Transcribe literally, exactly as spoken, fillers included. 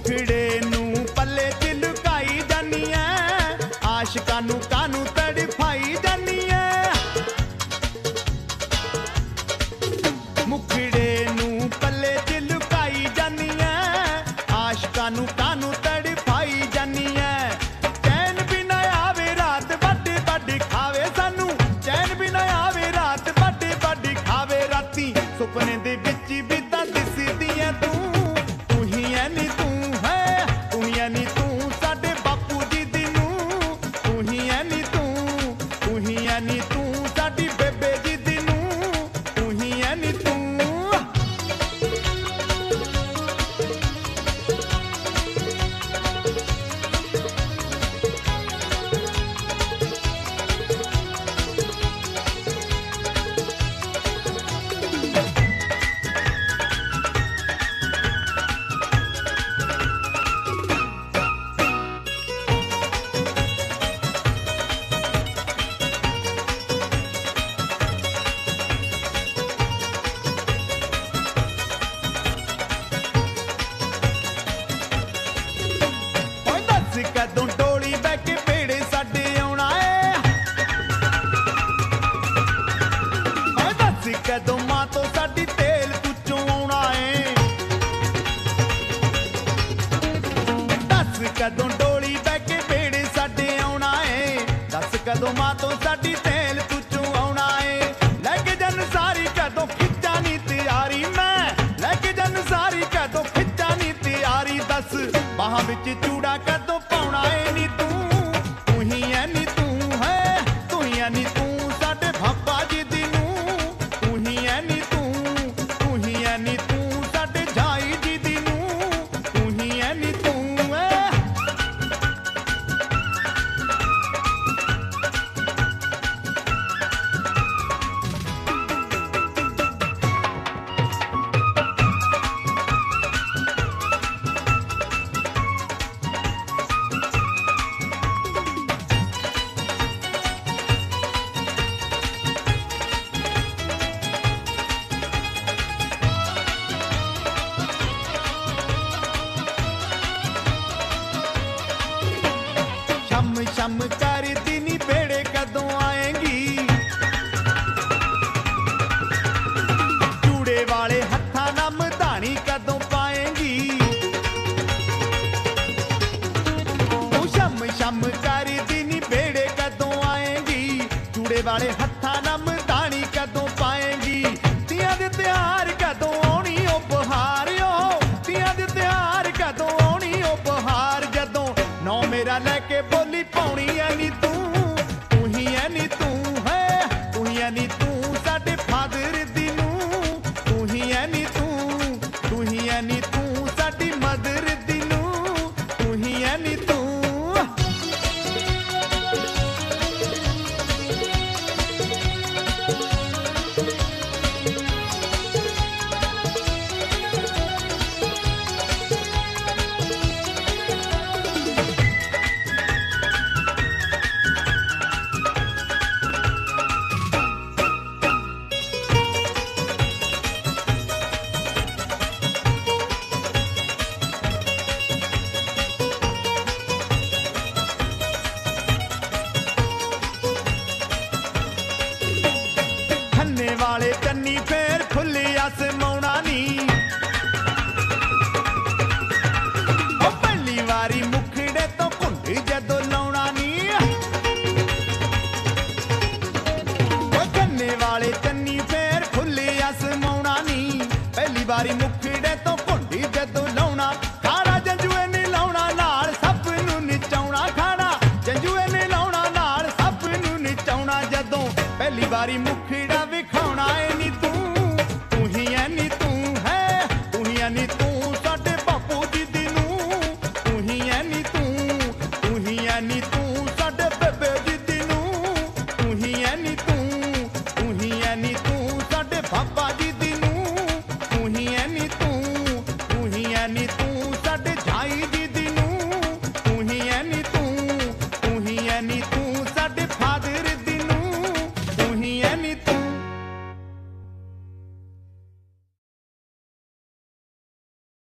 मुखड़े नू पल्ले च लुकाई जानी है, आशिकां नू कानू तड़फाई जानी है। मुखड़े नू पल्ले च लुकाई जानी है, आशिकां नू कानू तड़फाई जानी है। चैन भी ना आवे रात बड़ बड़ खावे सानू, चैन भी ना आवे रात बड़ बड़ खावे। राती सुपने दे विच भी तां दिसदी ऐ तू, तू ही ऐ नी तू है, तू ही ऐ नी तू साडे बापू जी दी नू, तू ही ऐ नी तू, तू ही ऐ नी तू साडी बेबे जी दी नू, तू ही ऐ नी तू। कदों डोली बह के पेड़े साडे आउणा है, दस कदों मां तो साडी तेल तुचों आउणा है। दस कदों डोली बह के पेड़े साडे आउणा है, दस कदों मां तो साडी तेल तुचों आउणा है। लैके जन सारी कदों खिच्चा नी तैयारी, मैं लैके जन सारी कदों खिच्चा नी तैयारी। दस बाहां विच चूड़ा कदों पाउणा है नी तू, तू ही ऐ नी तू है, तू ही ऐ नी तू साडे भापा जी दी नू, तू ही ऐ नी तू, तू ही ऐ नी तू साडे झाई जी दी नू, तू ही ऐ नी तू है। शम शम करदी नी बेड़े कदों आएंगी, चूड़े वाले हत्थां नाल मधानी कदों पाएंगी। तू शम शम करदी नी बेड़े कदों आएंगी, चूड़े वाले हत्थां नाल मधानी कदों पाएंगी। तियां दे त्योहार कदों आउणी ओ बहार, ओ तियां दे त्योहार कदों आउणी ओ बहार। जदों नौ मेरा लैके बोली पाउणी ऐ नी तू, तू ही ऐ नी तू है, तू ही ऐ नी तू साडे फादर दी नू, तू ही ऐ नी तू, तू ही ऐ नी तू साडी मदर दी नू, तू ही ऐ नी तू। खन्ने वाले चन्नी फेर खुले आसमाउणा नी, ओ पहली वारी मुखड़े तो घुंड जदों लाउणा नी। ओ खन्ने वाले चन्नी फेर खुले आसमाउणा नी, पहली वारी मुखड़े तो घुंड जदों लाउणा। खाड़ा जंजुए ने लाउणा नाल सप नूं नचाउणा, खाड़ा जंजुए ने लाउणा नाल सप नूं नचाउणा। जदों पहली वारी मुखड़ा विखाउणा है नी तू,